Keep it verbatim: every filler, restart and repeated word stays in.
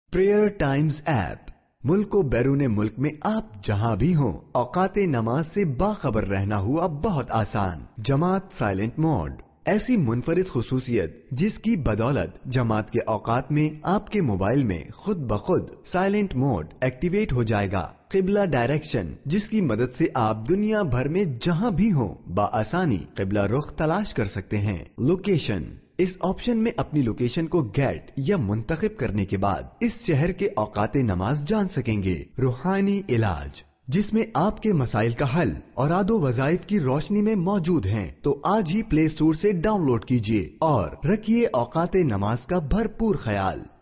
Prayer times app मुल्क व बैरून मुल्क में आप जहां भी हों, औकाते नमाज से बाखबर रहना हुआ बहुत आसान। जमात साइलेंट मोड, ऐसी मुनफरिद खुसूसियत जिसकी बदौलत जमात के औकात में आपके मोबाइल में खुद ब खुद साइलेंट मोड एक्टिवेट हो जाएगा। किबला डायरेक्शन, जिसकी मदद से आप दुनिया भर में जहां भी हों बआसानी किबला रुख तलाश कर सकते हैं। लोकेशन, इस ऑप्शन में अपनी लोकेशन को गेट या मुंतखब करने के बाद इस शहर के औकाते नमाज जान सकेंगे। रूहानी इलाज, जिसमें आपके मसाइल का हल और आदो वजाइफ की रोशनी में मौजूद हैं, तो आज ही प्ले स्टोर से डाउनलोड कीजिए और रखिए औकाते नमाज का भरपूर ख्याल।